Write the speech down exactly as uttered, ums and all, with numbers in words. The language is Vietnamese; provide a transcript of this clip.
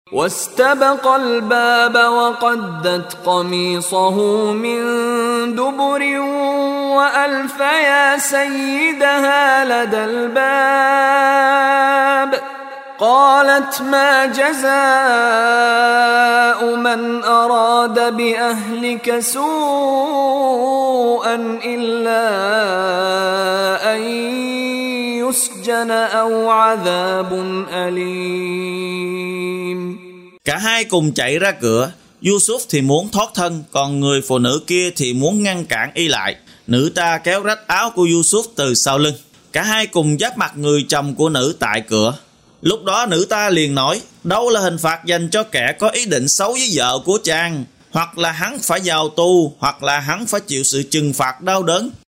واستبق الباب وقدت قميصه من دبر وألف يا سيدها لدى الباب قالت ما جزاء من أراد بأهلك سوءا إلا أن يسجن أو عذاب أليم. Cả hai cùng chạy ra cửa. Yusuf thì muốn thoát thân, còn người phụ nữ kia thì muốn ngăn cản y lại. Nữ ta kéo rách áo của Yusuf từ sau lưng. Cả hai cùng giáp mặt người chồng của nữ tại cửa. Lúc đó nữ ta liền nói, đâu là hình phạt dành cho kẻ có ý định xấu với vợ của chàng, hoặc là hắn phải vào tù, hoặc là hắn phải chịu sự trừng phạt đau đớn.